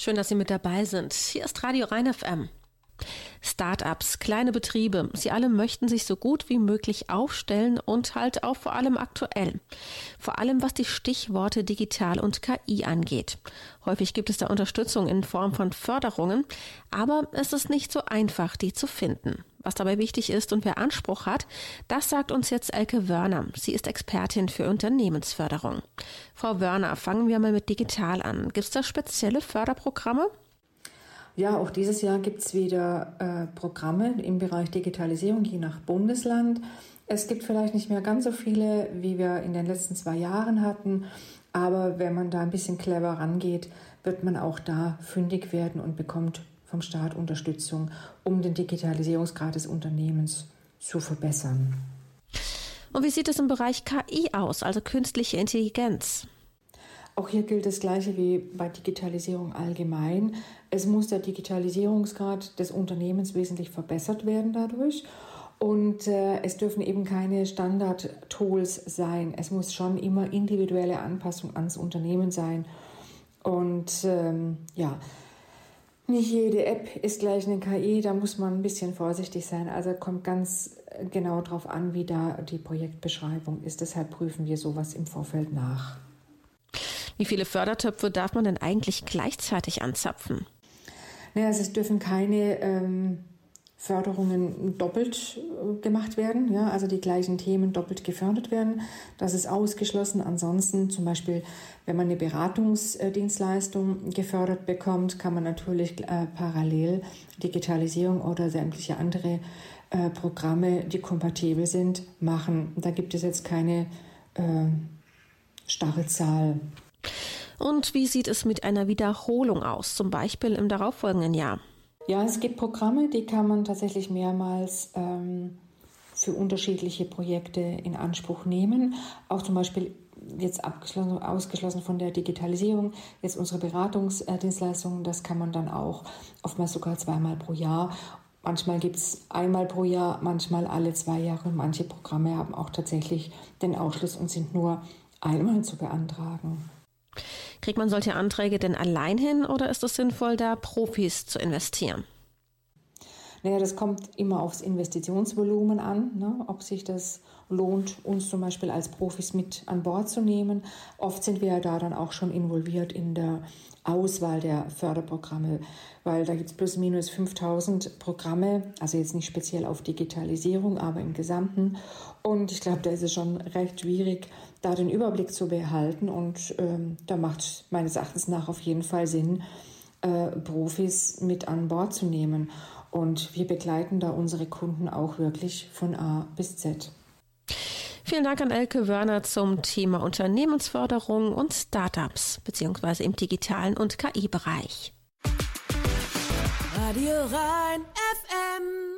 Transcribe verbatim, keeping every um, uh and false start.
Schön, dass Sie mit dabei sind. Hier ist Radio Rhein F M. Start-ups, kleine Betriebe, sie alle möchten sich so gut wie möglich aufstellen und halt auch vor allem aktuell. Vor allem was die Stichworte digital und K I angeht. Häufig gibt es da Unterstützung in Form von Förderungen, aber es ist nicht so einfach, die zu finden. Was dabei wichtig ist und wer Anspruch hat, das sagt uns jetzt Elke Wörner. Sie ist Expertin für Unternehmensförderung. Frau Wörner, fangen wir mal mit digital an. Gibt es da spezielle Förderprogramme? Ja, auch dieses Jahr gibt es wieder äh, Programme im Bereich Digitalisierung, je nach Bundesland. Es gibt vielleicht nicht mehr ganz so viele, wie wir in den letzten zwei Jahren hatten. Aber wenn man da ein bisschen clever rangeht, wird man auch da fündig werden und bekommt vom Staat Unterstützung, um den Digitalisierungsgrad des Unternehmens zu verbessern. Und wie sieht es im Bereich K I aus, also künstliche Intelligenz? Auch hier gilt das Gleiche wie bei Digitalisierung allgemein. Es muss der Digitalisierungsgrad des Unternehmens wesentlich verbessert werden dadurch. Und äh, es dürfen eben keine Standard-Tools sein. Es muss schon immer individuelle Anpassung ans Unternehmen sein. Und ähm, ja, nicht jede App ist gleich eine K I, da muss man ein bisschen vorsichtig sein. Also kommt ganz genau darauf an, wie da die Projektbeschreibung ist. Deshalb prüfen wir sowas im Vorfeld nach. Wie viele Fördertöpfe darf man denn eigentlich gleichzeitig anzapfen? Naja, also es dürfen keine ähm, Förderungen doppelt äh, gemacht werden, ja, also die gleichen Themen doppelt gefördert werden. Das ist ausgeschlossen. Ansonsten zum Beispiel, wenn man eine Beratungsdienstleistung gefördert bekommt, kann man natürlich äh, parallel Digitalisierung oder sämtliche andere äh, Programme, die kompatibel sind, machen. Da gibt es jetzt keine äh, starre Zahl. Und wie sieht es mit einer Wiederholung aus, zum Beispiel im darauffolgenden Jahr? Ja, es gibt Programme, die kann man tatsächlich mehrmals ähm, für unterschiedliche Projekte in Anspruch nehmen. Auch zum Beispiel jetzt abgeschlossen, ausgeschlossen von der Digitalisierung, jetzt unsere Beratungsdienstleistungen, das kann man dann auch oftmals sogar zweimal pro Jahr. Manchmal gibt es einmal pro Jahr, manchmal alle zwei Jahre. Und manche Programme haben auch tatsächlich den Ausschluss und sind nur einmal zu beantragen. Kriegt man solche Anträge denn allein hin oder ist es sinnvoll, da Profis zu investieren? Naja, das kommt immer aufs Investitionsvolumen an, ne? Ob sich das lohnt, uns zum Beispiel als Profis mit an Bord zu nehmen. Oft sind wir ja da dann auch schon involviert in der Auswahl der Förderprogramme, weil da gibt es plus minus fünftausend Programme, also jetzt nicht speziell auf Digitalisierung, aber im Gesamten. Und ich glaube, da ist es schon recht schwierig, da den Überblick zu behalten. Und ähm, da macht es meines Erachtens nach auf jeden Fall Sinn, äh, Profis mit an Bord zu nehmen. Und wir begleiten da unsere Kunden auch wirklich von A bis Z. Vielen Dank an Elke Wörner zum Thema Unternehmensförderung und Startups, beziehungsweise im digitalen und K I-Bereich. Radio Rhein F M